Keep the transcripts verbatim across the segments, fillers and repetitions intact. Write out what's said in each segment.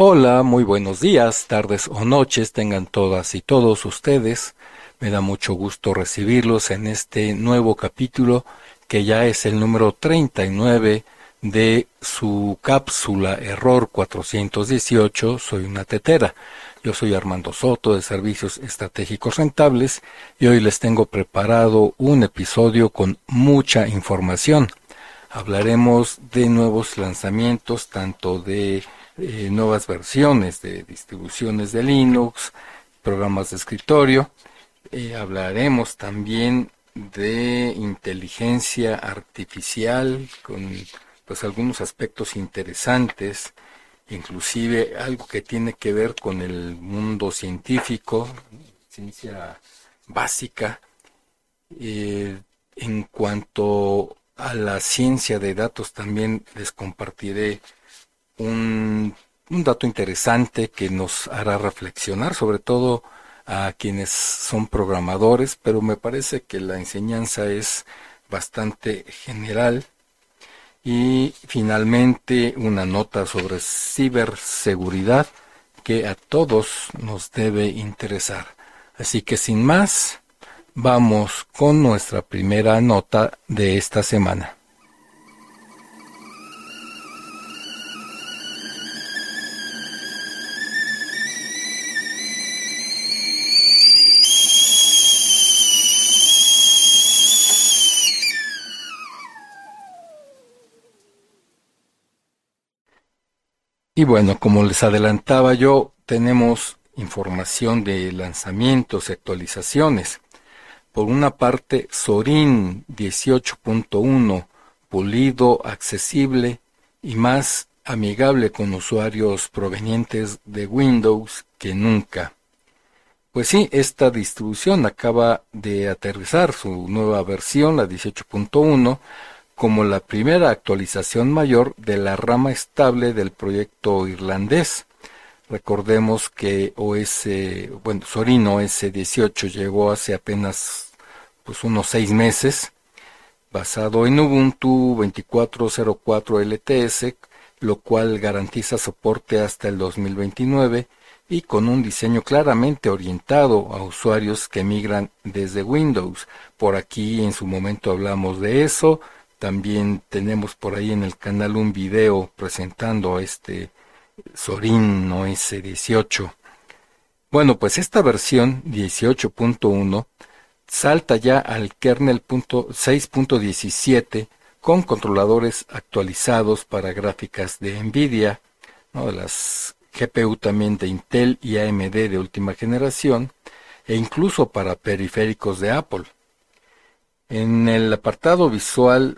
Hola, muy buenos días, tardes o noches tengan todas y todos ustedes. Me da mucho gusto recibirlos en este nuevo capítulo que ya es el número treinta y nueve de su cápsula Error cuatrocientos dieciocho. Soy una tetera. Yo soy Armando Soto de Servicios Estratégicos Rentables y hoy les tengo preparado un episodio con mucha información. Hablaremos de nuevos lanzamientos, tanto de eh, nuevas versiones de distribuciones de Linux, programas de escritorio. Eh, hablaremos también de inteligencia artificial con pues algunos aspectos interesantes, inclusive algo que tiene que ver con el mundo científico, ciencia básica. Eh, en cuanto a la ciencia de datos, también les compartiré un, un dato interesante que nos hará reflexionar, sobre todo a quienes son programadores, pero me parece que la enseñanza es bastante general. Y finalmente una nota sobre ciberseguridad que a todos nos debe interesar. Así que sin más, vamos con nuestra primera nota de esta semana. Y bueno, como les adelantaba yo, tenemos información de lanzamientos y actualizaciones. Por una parte, Zorin dieciocho punto uno, pulido, accesible y más amigable con usuarios provenientes de Windows que nunca. Pues sí, esta distribución acaba de aterrizar su nueva versión, la dieciocho punto uno, como la primera actualización mayor de la rama estable del proyecto irlandés. Recordemos que O S, bueno, Zorin O S dieciocho llegó hace apenas pues unos seis meses, basado en Ubuntu veinticuatro punto cero cuatro L T S, lo cual garantiza soporte hasta el dos mil veintinueve y con un diseño claramente orientado a usuarios que migran desde Windows. Por aquí en su momento hablamos de eso. También tenemos por ahí en el canal un video presentando este Zorin O S dieciocho. Bueno, pues esta versión dieciocho punto uno salta ya al kernel seis punto diecisiete con controladores actualizados para gráficas de Nvidia, ¿no? Las G P U también de Intel y A M D de última generación, e incluso para periféricos de Apple. En el apartado visual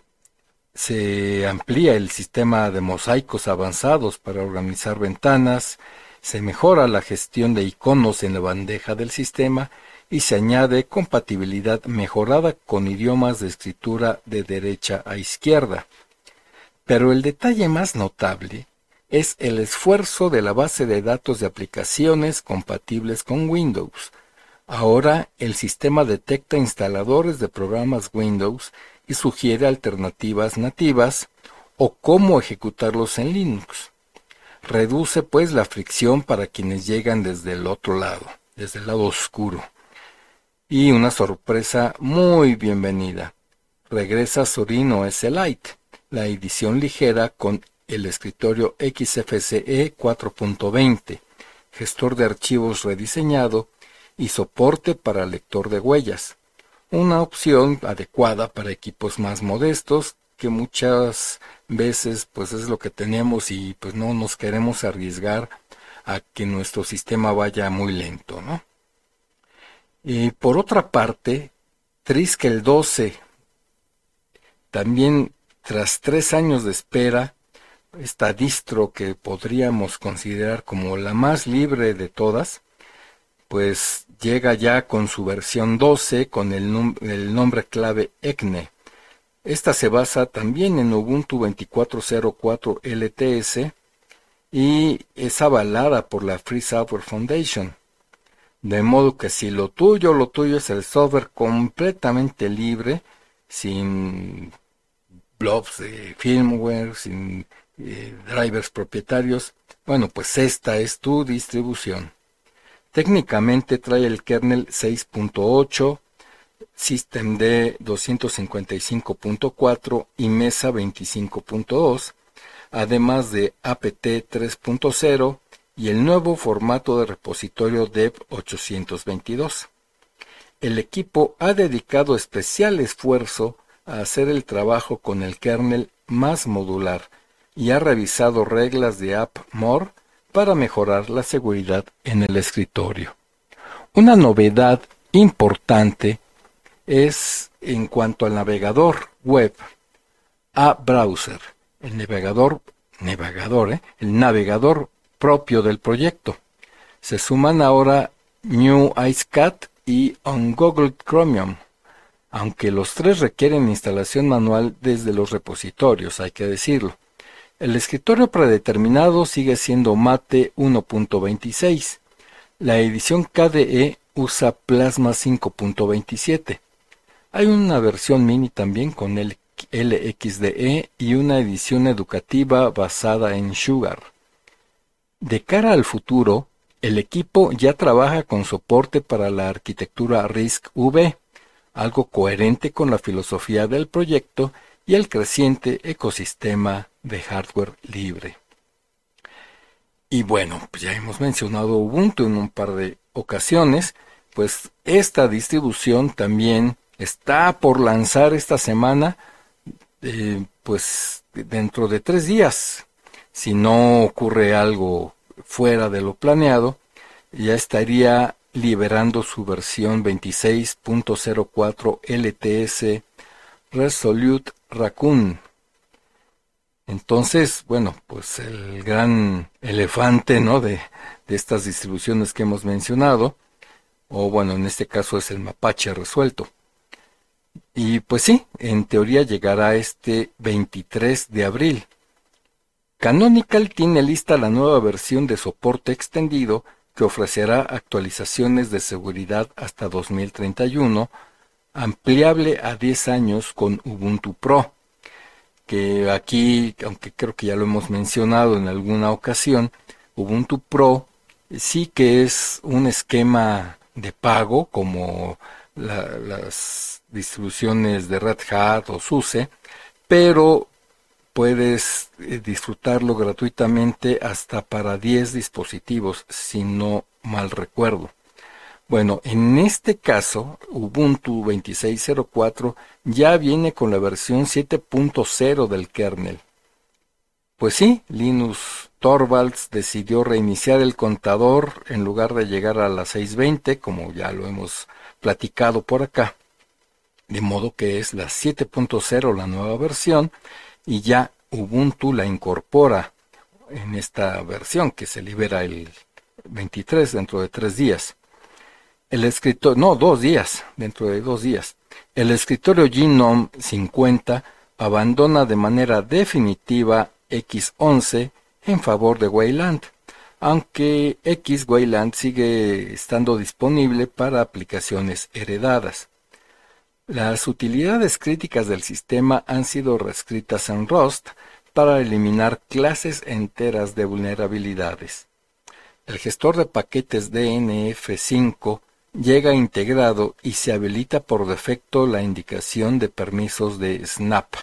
se amplía el sistema de mosaicos avanzados para organizar ventanas, se mejora la gestión de iconos en la bandeja del sistema y se añade compatibilidad mejorada con idiomas de escritura de derecha a izquierda. Pero el detalle más notable es el esfuerzo de la base de datos de aplicaciones compatibles con Windows. Ahora el sistema detecta instaladores de programas Windows y sugiere alternativas nativas o cómo ejecutarlos en Linux. Reduce pues la fricción para quienes llegan desde el otro lado, desde el lado oscuro. Y una sorpresa muy bienvenida. Regresa Zorin O S Lite, la edición ligera con el escritorio X F C E cuatro punto veinte, gestor de archivos rediseñado y soporte para lector de huellas. Una opción adecuada para equipos más modestos que muchas veces pues es lo que tenemos y pues no nos queremos arriesgar a que nuestro sistema vaya muy lento, ¿no? Y por otra parte, Triskel doce, también tras tres años de espera, esta distro que podríamos considerar como la más libre de todas, pues llega ya con su versión doce con el, num el nombre clave E C N E. Esta se basa también en Ubuntu veinticuatro punto cero cuatro L T S y es avalada por la Free Software Foundation. De modo que si lo tuyo, lo tuyo es el software completamente libre, sin blobs de firmware, sin eh, drivers propietarios, Bueno, pues esta es tu distribución. Técnicamente trae el kernel seis punto ocho, systemd doscientos cincuenta y cinco punto cuatro y mesa veinticinco punto dos, además de apt tres punto cero y el nuevo formato de repositorio dev ochocientos veintidós. El equipo ha dedicado especial esfuerzo a hacer el trabajo con el kernel más modular y ha revisado reglas de AppMore para mejorar la seguridad en el escritorio. Una novedad importante es en cuanto al navegador web, A-Browser, el navegador, navegador, ¿eh? el navegador propio del proyecto. Se suman ahora New IceCat y On Google Chromium, aunque los tres requieren instalación manual desde los repositorios, hay que decirlo. El escritorio predeterminado sigue siendo Mate uno punto veintiséis. La edición K D E usa Plasma cinco punto veintisiete. Hay una versión mini también con el L X D E y una edición educativa basada en Sugar. De cara al futuro, el equipo ya trabaja con soporte para la arquitectura RISC-V, algo coherente con la filosofía del proyecto y el creciente ecosistema de hardware libre. Y bueno, pues ya hemos mencionado Ubuntu en un par de ocasiones, pues esta distribución también está por lanzar esta semana, eh, pues dentro de tres días. Si no ocurre algo fuera de lo planeado, ya estaría liberando su versión veintiséis punto cero cuatro L T S Resolute Raccoon. Entonces, bueno, pues el gran elefante, ¿no?, de, de estas distribuciones que hemos mencionado, o bueno, en este caso es el mapache resuelto. Y pues sí, en teoría llegará este veintitrés de abril. Canonical tiene lista la nueva versión de soporte extendido que ofrecerá actualizaciones de seguridad hasta dos mil treinta y uno, ampliable a diez años con Ubuntu Pro, que aquí, aunque creo que ya lo hemos mencionado en alguna ocasión, Ubuntu Pro sí que es un esquema de pago como la, las distribuciones de Red Hat o SUSE, pero puedes eh, disfrutarlo gratuitamente hasta para diez dispositivos, si no mal recuerdo. Bueno, en este caso, Ubuntu veintiséis cero cuatro ya viene con la versión siete punto cero del kernel. Pues sí, Linus Torvalds decidió reiniciar el contador en lugar de llegar a las seis veinte, como ya lo hemos platicado por acá. De modo que es la siete punto cero la nueva versión y ya Ubuntu la incorpora en esta versión que se libera el veintitrés dentro de tres días. El escritorio, no, dos días, dentro de dos días. El escritorio Gnome cincuenta abandona de manera definitiva X once en favor de Wayland, aunque X Wayland sigue estando disponible para aplicaciones heredadas. Las utilidades críticas del sistema han sido reescritas en Rust para eliminar clases enteras de vulnerabilidades. El gestor de paquetes D N F cinco llega integrado y se habilita por defecto la indicación de permisos de Snap.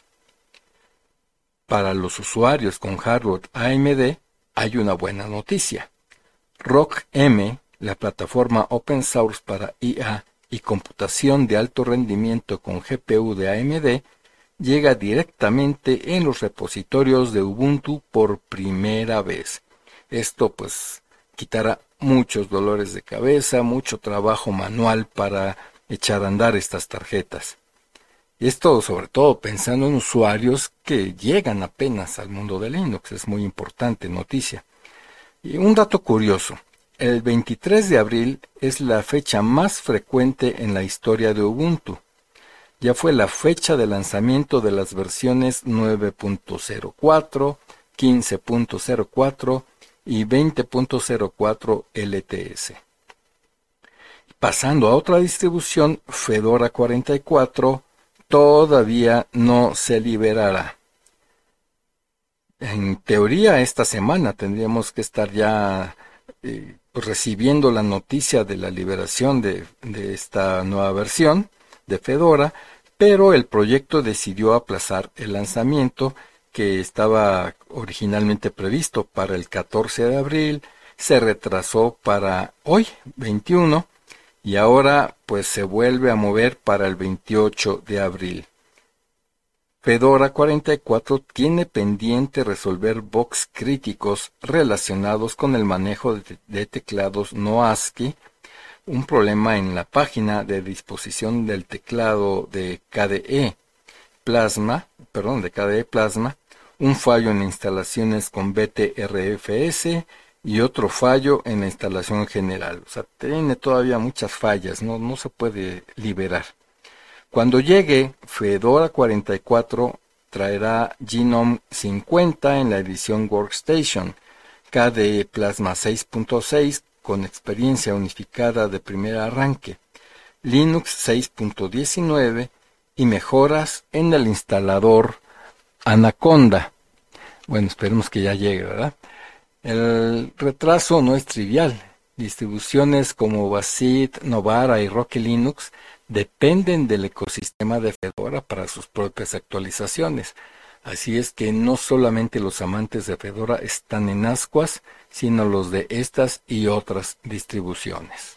Para los usuarios con hardware A M D hay una buena noticia. ROCm, la plataforma open source para I A y computación de alto rendimiento con G P U de A M D, llega directamente en los repositorios de Ubuntu por primera vez. Esto pues quitará muchos dolores de cabeza, mucho trabajo manual para echar a andar estas tarjetas. Y esto sobre todo pensando en usuarios que llegan apenas al mundo de Linux, es muy importante noticia. Y un dato curioso, el veintitrés de abril es la fecha más frecuente en la historia de Ubuntu. Ya fue la fecha de lanzamiento de las versiones nueve punto cero cuatro, quince punto cero cuatro y veinte punto cero cuatro L T S. Pasando a otra distribución, Fedora cuarenta y cuatro todavía no se liberará. En teoría, esta semana tendríamos que estar ya eh, recibiendo la noticia de la liberación de, de esta nueva versión de Fedora, pero el proyecto decidió aplazar el lanzamiento que estaba originalmente previsto para el catorce de abril, se retrasó para hoy, veintiuno, y ahora pues se vuelve a mover para el veintiocho de abril. Fedora cuarenta y cuatro tiene pendiente resolver bugs críticos relacionados con el manejo de, de teclados no ASCII, un problema en la página de disposición del teclado de K D E Plasma, perdón, de K D E Plasma, un fallo en instalaciones con B T R F S y otro fallo en la instalación general. O sea, tiene todavía muchas fallas, no, no se puede liberar. Cuando llegue, Fedora cuarenta y cuatro traerá Genome cincuenta en la edición Workstation, K D E Plasma seis punto seis con experiencia unificada de primer arranque, Linux seis punto diecinueve y mejoras en el instalador Anaconda. Bueno, esperemos que ya llegue, ¿verdad? El retraso no es trivial. Distribuciones como Basit, Novara y Rocky Linux dependen del ecosistema de Fedora para sus propias actualizaciones. Así es que no solamente los amantes de Fedora están en ascuas, sino los de estas y otras distribuciones.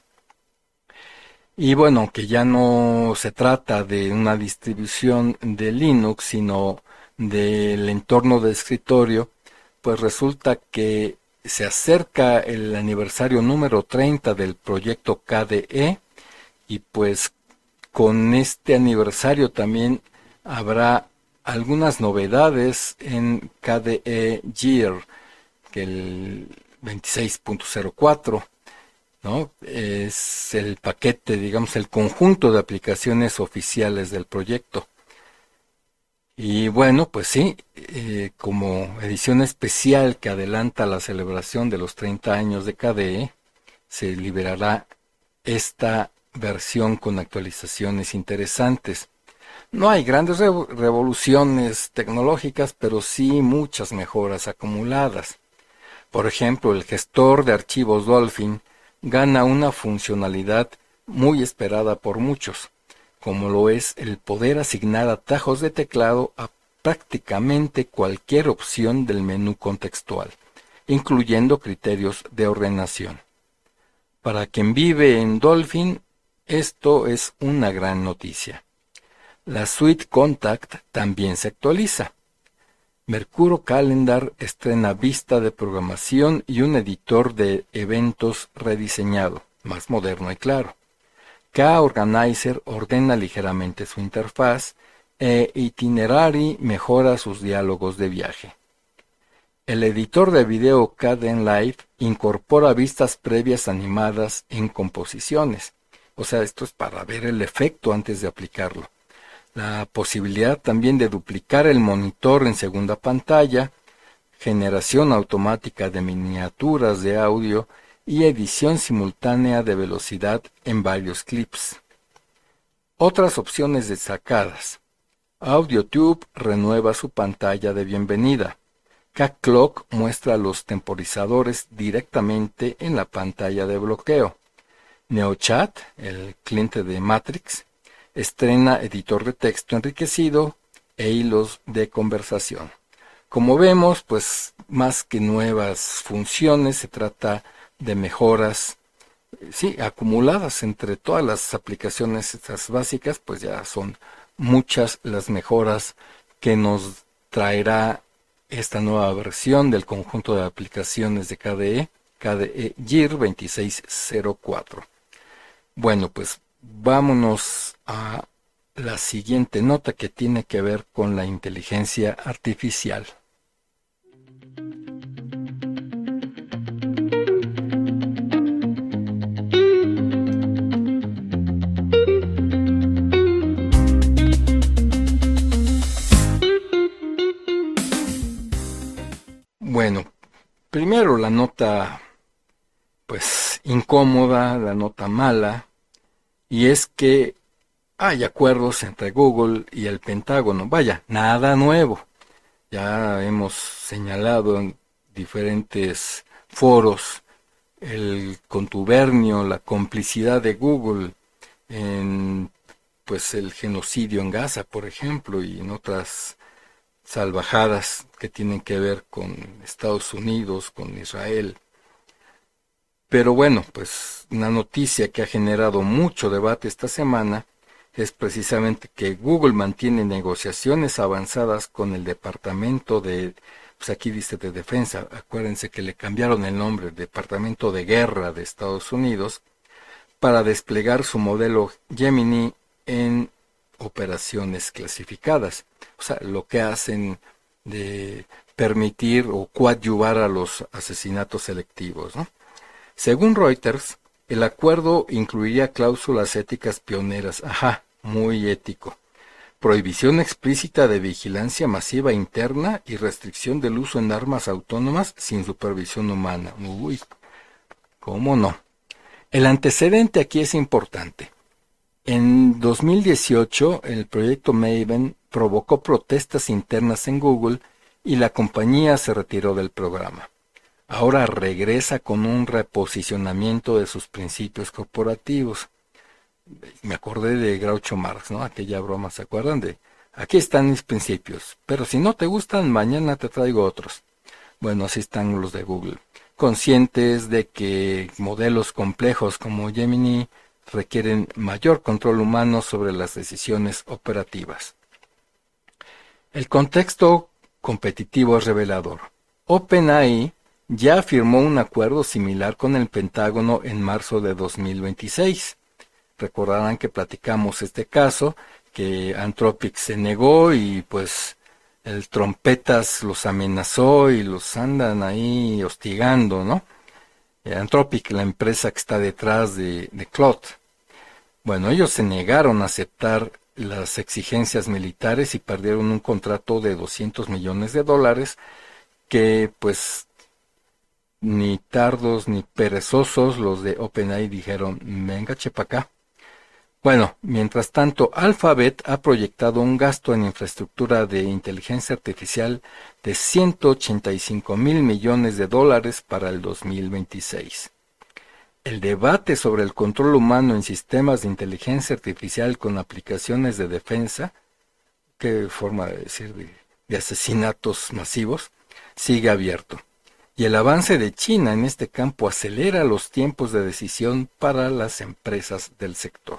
Y bueno, que ya no se trata de una distribución de Linux, sino del entorno de escritorio, pues resulta que se acerca el aniversario número treinta del proyecto K D E y pues con este aniversario también habrá algunas novedades en K D E Gear, que el veintiséis punto cero cuatro, ¿no? Es el paquete, digamos, el conjunto de aplicaciones oficiales del proyecto. Y bueno, pues sí, eh, como edición especial que adelanta la celebración de los treinta años de K D E, se liberará esta versión con actualizaciones interesantes. No hay grandes revo- revoluciones tecnológicas, pero sí muchas mejoras acumuladas. Por ejemplo, el gestor de archivos Dolphin gana una funcionalidad muy esperada por muchos, como lo es el poder asignar atajos de teclado a prácticamente cualquier opción del menú contextual, incluyendo criterios de ordenación. Para quien vive en Dolphin, esto es una gran noticia. La suite Contact también se actualiza. Mercuro Calendar estrena vista de programación y un editor de eventos rediseñado, más moderno y claro. K-Organizer ordena ligeramente su interfaz e Itinerary mejora sus diálogos de viaje. El editor de video Kdenlive incorpora vistas previas animadas en composiciones. O sea, esto es para ver el efecto antes de aplicarlo. La posibilidad también de duplicar el monitor en segunda pantalla, generación automática de miniaturas de audio y edición simultánea de velocidad en varios clips. Otras opciones destacadas. AudioTube renueva su pantalla de bienvenida. K-Clock muestra los temporizadores directamente en la pantalla de bloqueo. NeoChat, el cliente de Matrix, estrena editor de texto enriquecido e hilos de conversación. Como vemos, pues más que nuevas funciones, se trata de mejoras, sí, acumuladas entre todas las aplicaciones estas básicas, pues ya son muchas las mejoras que nos traerá esta nueva versión del conjunto de aplicaciones de K D E, K D E Gear veintiséis cero cuatro. Bueno, pues vámonos a la siguiente nota que tiene que ver con la inteligencia artificial. Bueno, primero la nota, pues, incómoda, la nota mala, y es que hay acuerdos entre Google y el Pentágono. Vaya, nada nuevo. Ya hemos señalado en diferentes foros el contubernio, la complicidad de Google en pues el genocidio en Gaza, por ejemplo, y en otras salvajadas que tienen que ver con Estados Unidos, con Israel. Pero bueno, pues una noticia que ha generado mucho debate esta semana es precisamente que Google mantiene negociaciones avanzadas con el Departamento de, pues aquí dice de Defensa, acuérdense que le cambiaron el nombre, Departamento de Guerra de Estados Unidos, para desplegar su modelo Gemini en operaciones clasificadas. O sea, lo que hacen de permitir o coadyuvar a los asesinatos selectivos, ¿no? Según Reuters, el acuerdo incluiría cláusulas éticas pioneras. Ajá, muy ético. Prohibición explícita de vigilancia masiva interna y restricción del uso en armas autónomas sin supervisión humana. Uy, ¿cómo no? El antecedente aquí es importante. En dos mil dieciocho, el proyecto Maven provocó protestas internas en Google y la compañía se retiró del programa. Ahora regresa con un reposicionamiento de sus principios corporativos. Me acordé de Groucho Marx, ¿no? Aquella broma, ¿se acuerdan de? Aquí están mis principios, pero si no te gustan, mañana te traigo otros. Bueno, así están los de Google, conscientes de que modelos complejos como Gemini requieren mayor control humano sobre las decisiones operativas. El contexto competitivo es revelador. OpenAI ya firmó un acuerdo similar con el Pentágono en marzo de dos mil veintiséis. Recordarán que platicamos este caso, que Anthropic se negó y pues el Trompetas los amenazó y los andan ahí hostigando, ¿no? Eh, Anthropic, la empresa que está detrás de, de Claude. Bueno, ellos se negaron a aceptar las exigencias militares y perdieron un contrato de doscientos millones de dólares que pues ni tardos ni perezosos los de OpenAI dijeron, venga chepa acá. Bueno, mientras tanto, Alphabet ha proyectado un gasto en infraestructura de inteligencia artificial de ciento ochenta y cinco mil millones de dólares para el dos mil veintiséis. El debate sobre el control humano en sistemas de inteligencia artificial con aplicaciones de defensa, qué forma de decir, de, de asesinatos masivos, sigue abierto. Y el avance de China en este campo acelera los tiempos de decisión para las empresas del sector.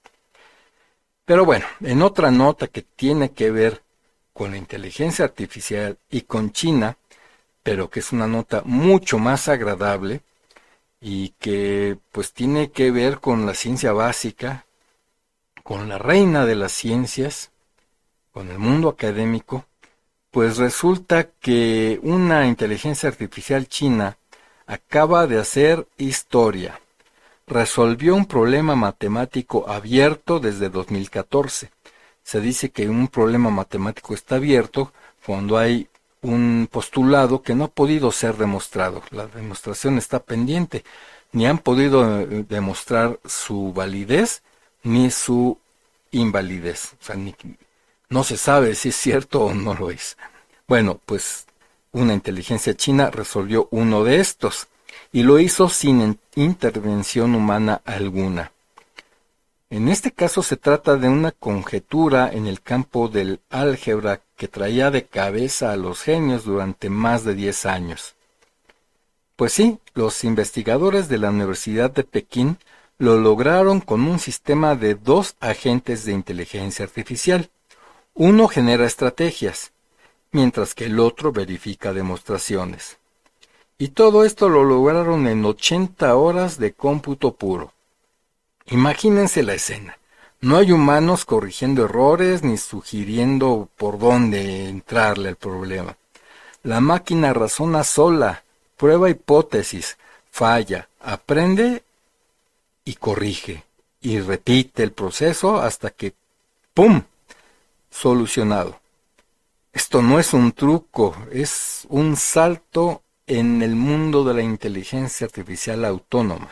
Pero bueno, en otra nota que tiene que ver con la inteligencia artificial y con China, pero que es una nota mucho más agradable y que pues tiene que ver con la ciencia básica, con la reina de las ciencias, con el mundo académico, pues resulta que una inteligencia artificial china acaba de hacer historia. Resolvió un problema matemático abierto desde dos mil catorce. Se dice que un problema matemático está abierto cuando hay un postulado que no ha podido ser demostrado. La demostración está pendiente. Ni han podido eh, demostrar su validez ni su invalidez. O sea, ni, no se sabe si es cierto o no lo es. Bueno, pues una inteligencia china resolvió uno de estos y lo hizo sin intervención humana alguna. En este caso se trata de una conjetura en el campo del álgebra que traía de cabeza a los genios durante más de diez años. Pues sí, los investigadores de la Universidad de Pekín lo lograron con un sistema de dos agentes de inteligencia artificial. Uno genera estrategias, mientras que el otro verifica demostraciones. Y todo esto lo lograron en ochenta horas de cómputo puro. Imagínense la escena. No hay humanos corrigiendo errores ni sugiriendo por dónde entrarle al problema. La máquina razona sola, prueba hipótesis, falla, aprende y corrige. Y repite el proceso hasta que ¡pum! Solucionado. Esto no es un truco, es un salto en el mundo de la inteligencia artificial autónoma.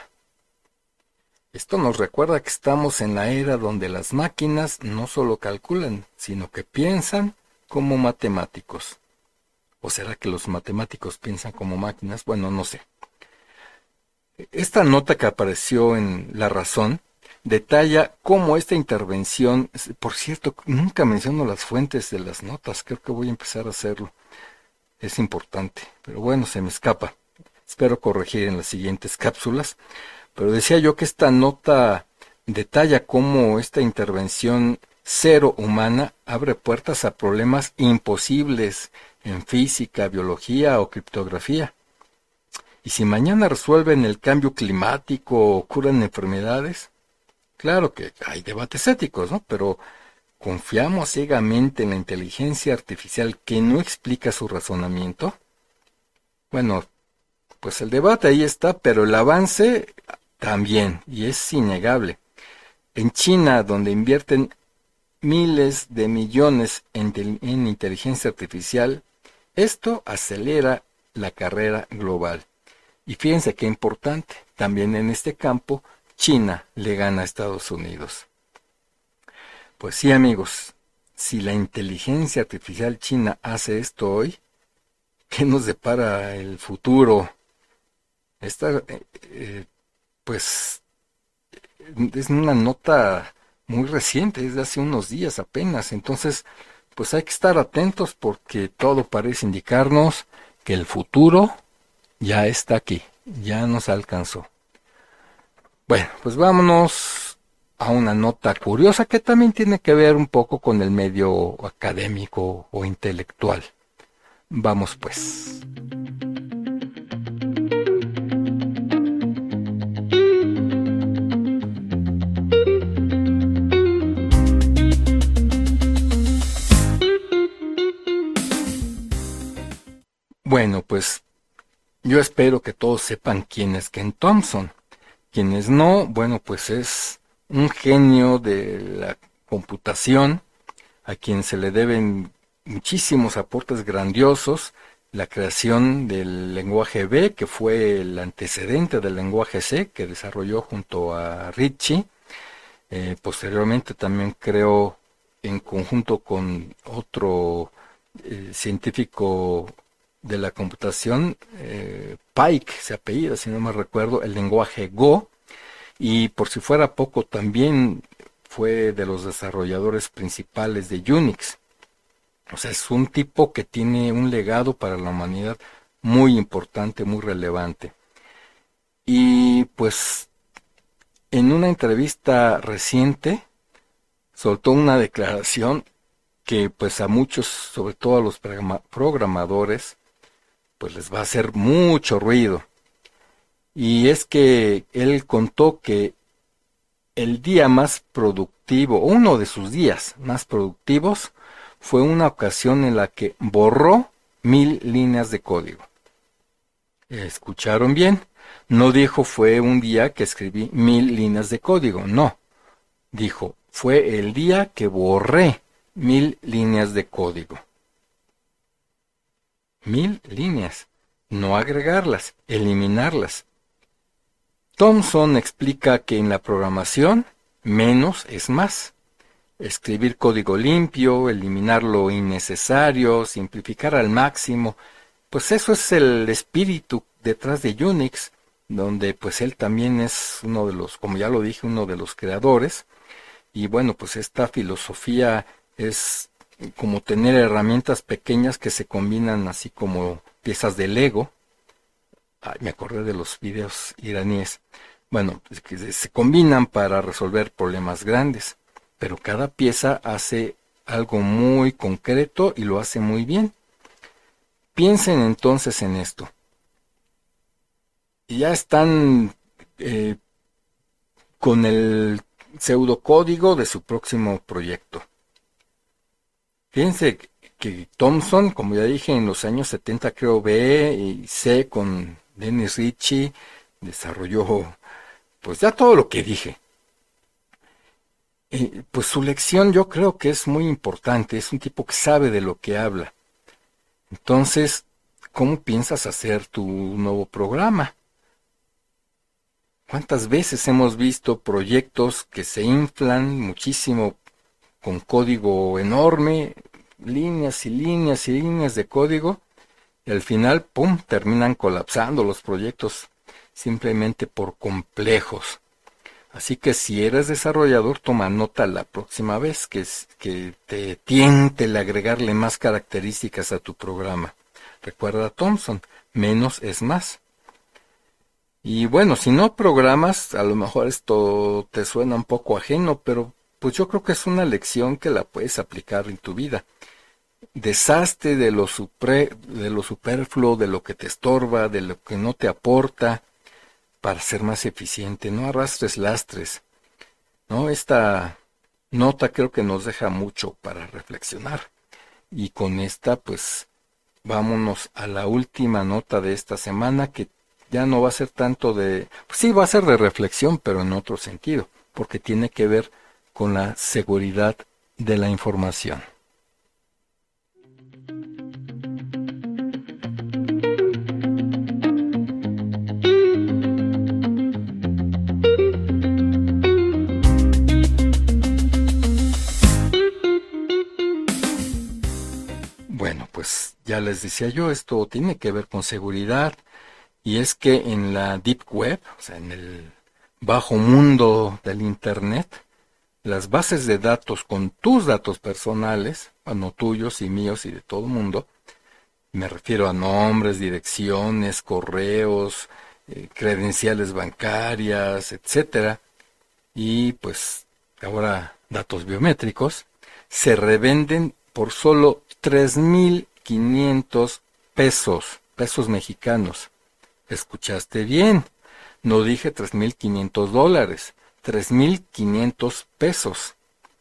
Esto nos recuerda que estamos en la era donde las máquinas no solo calculan, sino que piensan como matemáticos. ¿O será que los matemáticos piensan como máquinas? Bueno, no sé. Esta nota que apareció en La Razón detalla cómo esta intervención, por cierto, nunca menciono las fuentes de las notas, creo que voy a empezar a hacerlo. Es importante, pero bueno, se me escapa. Espero corregir en las siguientes cápsulas. Pero decía yo que esta nota detalla cómo esta intervención cero humana abre puertas a problemas imposibles en física, biología o criptografía. Y si mañana resuelven el cambio climático o curan enfermedades, claro que hay debates éticos, ¿no? Pero ¿confiamos ciegamente en la inteligencia artificial que no explica su razonamiento? Bueno, pues el debate ahí está, pero el avance también, y es innegable. En China, donde invierten miles de millones en, en inteligencia artificial, esto acelera la carrera global. Y fíjense qué importante, también en este campo, China le gana a Estados Unidos. Pues sí, amigos, si la inteligencia artificial china hace esto hoy, ¿qué nos depara el futuro? Esta, eh, eh, pues, es una nota muy reciente, es de hace unos días apenas, entonces, pues hay que estar atentos porque todo parece indicarnos que el futuro ya está aquí, ya nos alcanzó. Bueno, pues vámonos a una nota curiosa que también tiene que ver un poco con el medio académico o intelectual. Vamos pues. Bueno, pues yo espero que todos sepan quién es Ken Thompson. Quienes no, bueno, pues es un genio de la computación, a quien se le deben muchísimos aportes grandiosos, la creación del lenguaje B, que fue el antecedente del lenguaje C, que desarrolló junto a Ritchie. Eh, posteriormente también creó, en conjunto con otro eh, científico de la computación, eh, Pike, se apellida, si no me recuerdo, el lenguaje Go, y por si fuera poco también fue de los desarrolladores principales de Unix. O sea, es un tipo que tiene un legado para la humanidad muy importante, muy relevante. Y pues en una entrevista reciente soltó una declaración que pues a muchos, sobre todo a los programadores, pues les va a hacer mucho ruido. Y es que él contó que el día más productivo, uno de sus días más productivos, fue una ocasión en la que borró mil líneas de código. ¿Escucharon bien? No dijo fue un día que escribí mil líneas de código, no. Dijo, fue el día que borré mil líneas de código. Mil líneas. No agregarlas, eliminarlas. Thompson explica que en la programación, menos es más. Escribir código limpio, eliminar lo innecesario, simplificar al máximo, pues eso es el espíritu detrás de Unix, donde pues él también es uno de los, como ya lo dije, uno de los creadores. Y bueno, pues esta filosofía es como tener herramientas pequeñas que se combinan así como piezas de Lego. Ay, me acordé de los videos iraníes. Bueno, pues que se combinan para resolver problemas grandes, pero cada pieza hace algo muy concreto y lo hace muy bien. Piensen entonces en esto. Y ya están eh, con el pseudocódigo de su próximo proyecto. Fíjense que Thompson, como ya dije, en los años setenta creo B y C con Dennis Ritchie desarrolló pues ya todo lo que dije. Eh, pues su lección yo creo que es muy importante, es un tipo que sabe de lo que habla. Entonces, ¿cómo piensas hacer tu nuevo programa? ¿Cuántas veces hemos visto proyectos que se inflan muchísimo con código enorme, líneas y líneas y líneas de código, Y al final, ¡pum!, terminan colapsando los proyectos simplemente por complejos. Así que si eres desarrollador, toma nota la próxima vez que, que te tiente el agregarle más características a tu programa. Recuerda a Thompson, menos es más. Y bueno, si no programas, a lo mejor esto te suena un poco ajeno, pero pues yo creo que es una lección que la puedes aplicar en tu vida. Deshazte de lo, supre, de lo superfluo, de lo que te estorba, de lo que no te aporta, para ser más eficiente. No arrastres lastres, ¿no? Esta nota creo que nos deja mucho para reflexionar. Y con esta, pues, vámonos a la última nota de esta semana, que ya no va a ser tanto de... Pues sí, va a ser de reflexión, pero en otro sentido, porque tiene que ver con la seguridad de la información. Bueno, pues ya les decía yo, esto tiene que ver con seguridad, y es que en la Deep Web, o sea, en el bajo mundo del Internet, las bases de datos con tus datos personales, bueno, tuyos y míos y de todo el mundo, me refiero a nombres, direcciones, correos, eh, credenciales bancarias, etcétera, y pues ahora datos biométricos, se revenden por solo tres mil quinientos pesos, pesos mexicanos. ¿Escuchaste bien? No dije tres mil quinientos dólares, tres mil quinientos pesos.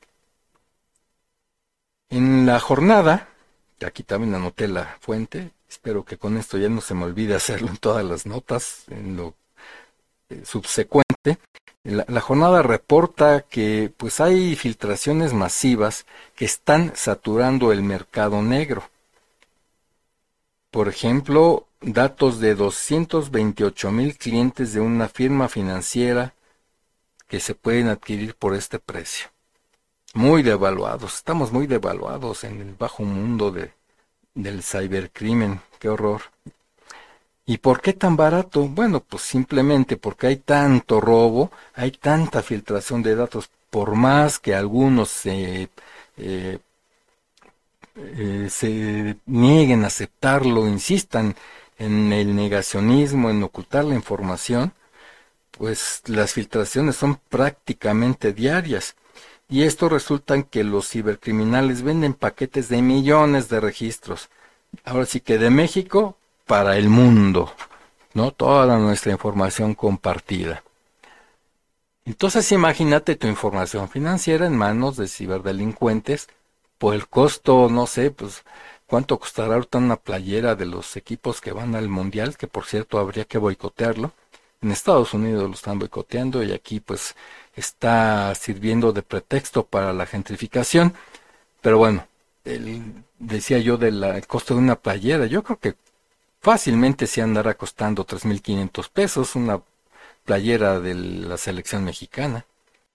En la jornada, aquí también anoté la fuente, espero que con esto ya no se me olvide hacerlo en todas las notas, en lo eh, subsecuente. La, la jornada reporta que pues hay filtraciones masivas que están saturando el mercado negro. Por ejemplo, datos de doscientos veintiocho mil clientes de una firma financiera que se pueden adquirir por este precio. Muy devaluados, estamos muy devaluados en el bajo mundo de, del cibercrimen, qué horror. ¿Y por qué tan barato? Bueno, pues simplemente porque hay tanto robo, hay tanta filtración de datos, por más que algunos se, eh, eh, se nieguen a aceptarlo, insistan en el negacionismo, en ocultar la información, pues las filtraciones son prácticamente diarias. Y esto resulta en que los cibercriminales venden paquetes de millones de registros. Ahora sí que de México para el mundo, ¿no? Toda nuestra información compartida. Entonces imagínate tu información financiera en manos de ciberdelincuentes por el costo, no sé, pues cuánto costará ahorita una playera de los equipos que van al mundial, que por cierto habría que boicotearlo. En Estados Unidos lo están boicoteando y aquí pues está sirviendo de pretexto para la gentrificación. Pero bueno, el, decía yo del costo de una playera, yo creo que fácilmente se andará costando tres mil quinientos pesos una playera de la selección mexicana.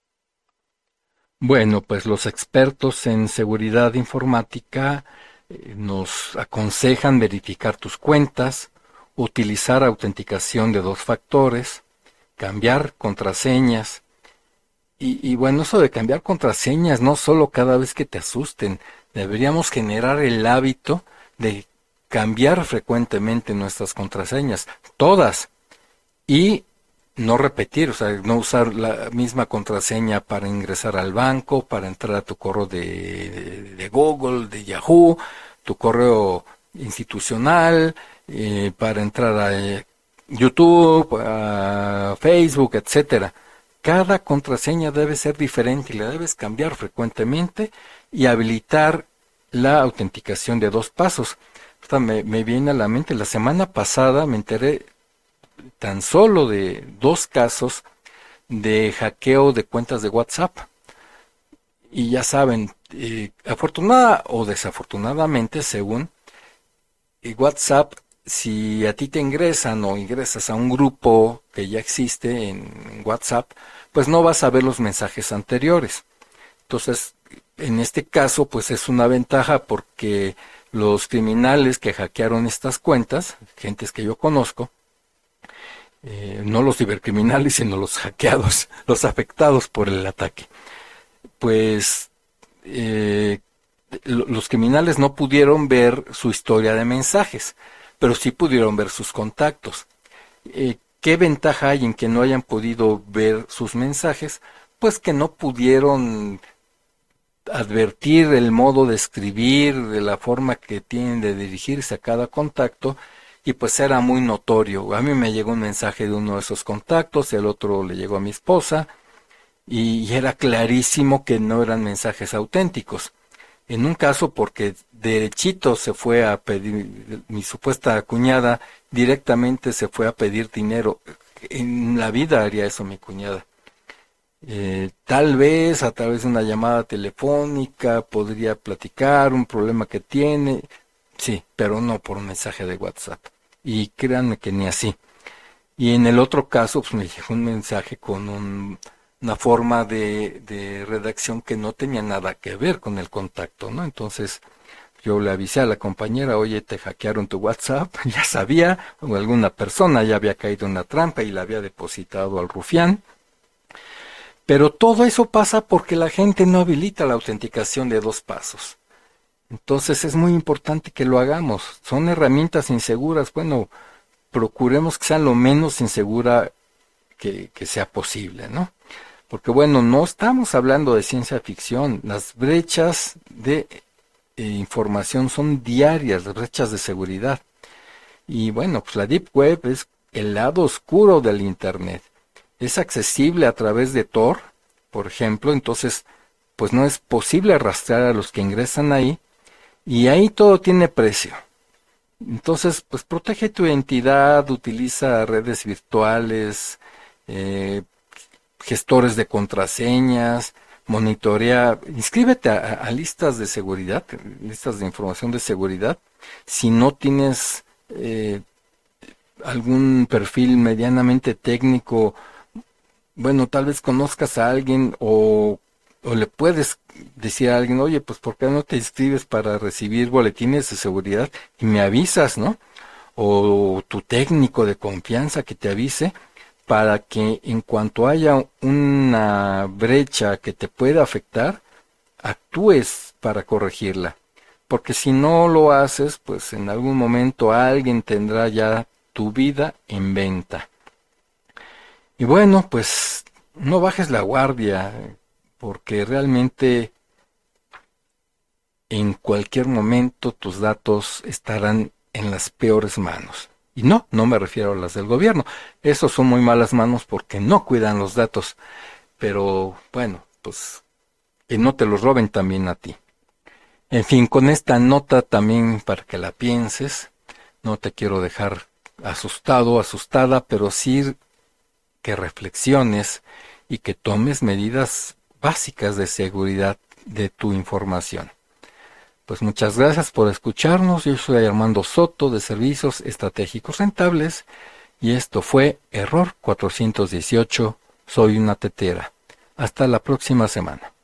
Bueno, pues los expertos en seguridad informática eh, nos aconsejan verificar tus cuentas, utilizar autenticación de dos factores, cambiar contraseñas. Y, y bueno, eso de cambiar contraseñas no solo cada vez que te asusten, deberíamos generar el hábito de cambiar frecuentemente nuestras contraseñas, todas, y no repetir, o sea, no usar la misma contraseña para ingresar al banco, para entrar a tu correo de, de, de Google, de Yahoo, tu correo institucional, eh, para entrar a eh, YouTube, a Facebook, etcétera. Cada contraseña debe ser diferente y la debes cambiar frecuentemente y habilitar la autenticación de dos pasos. Me, me viene a la mente, la semana pasada me enteré tan solo de dos casos de hackeo de cuentas de WhatsApp. Y ya saben, eh, afortunada o desafortunadamente, según eh, WhatsApp, si a ti te ingresan o ingresas a un grupo que ya existe en WhatsApp, pues no vas a ver los mensajes anteriores. Entonces, en este caso, pues es una ventaja porque Los criminales que hackearon estas cuentas, gentes que yo conozco, eh, no los cibercriminales, sino los hackeados, los afectados por el ataque, pues eh, los criminales no pudieron ver su historia de mensajes, pero sí pudieron ver sus contactos. Eh, ¿Qué ventaja hay en que no hayan podido ver sus mensajes? Pues que no pudieron advertir el modo de escribir, de la forma que tienen de dirigirse a cada contacto, y pues era muy notorio. A mí me llegó un mensaje de uno de esos contactos, el otro le llegó a mi esposa, y era clarísimo que no eran mensajes auténticos. En un caso porque derechito se fue a pedir, mi supuesta cuñada directamente se fue a pedir dinero. En la vida haría eso mi cuñada. Eh, tal vez a través de una llamada telefónica podría platicar un problema que tiene, sí, pero no por un mensaje de WhatsApp. Y créanme que ni así. Y en el otro caso, pues me llegó un mensaje con un, una forma de, de redacción que no tenía nada que ver con el contacto, ¿no? Entonces yo le avisé a la compañera, oye, te hackearon tu WhatsApp, ya sabía, o alguna persona ya había caído en la trampa y la había depositado al rufián. Pero todo eso pasa porque la gente no habilita la autenticación de dos pasos. Entonces es muy importante que lo hagamos. Son herramientas inseguras. Bueno, procuremos que sean lo menos insegura que, que sea posible, ¿no? Porque bueno, no estamos hablando de ciencia ficción. Las brechas de eh, información son diarias, las brechas de seguridad. Y bueno, pues la Deep Web es el lado oscuro del Internet. Es accesible a través de Tor, por ejemplo, entonces pues no es posible rastrear a los que ingresan ahí, y ahí todo tiene precio. Entonces, pues protege tu identidad, utiliza redes virtuales, eh, gestores de contraseñas, monitorea, inscríbete a, a listas de seguridad, listas de información de seguridad. Si no tienes eh, algún perfil medianamente técnico, bueno, tal vez conozcas a alguien o, o le puedes decir a alguien, oye, pues ¿por qué no te inscribes para recibir boletines de seguridad y me avisas, ¿no? O tu técnico de confianza que te avise para que en cuanto haya una brecha que te pueda afectar, actúes para corregirla. Porque si no lo haces, pues en algún momento alguien tendrá ya tu vida en venta. Y bueno, pues no bajes la guardia, porque realmente en cualquier momento tus datos estarán en las peores manos. Y no, no me refiero a las del gobierno. Esos son muy malas manos porque no cuidan los datos. Pero bueno, pues que no te los roben también a ti. En fin, con esta nota también para que la pienses, no te quiero dejar asustado, asustada, pero sí que reflexiones y que tomes medidas básicas de seguridad de tu información. Pues muchas gracias por escucharnos. Yo soy Armando Soto de Servicios Estratégicos Rentables y esto fue Error cuatrocientos dieciocho. Soy una tetera. Hasta la próxima semana.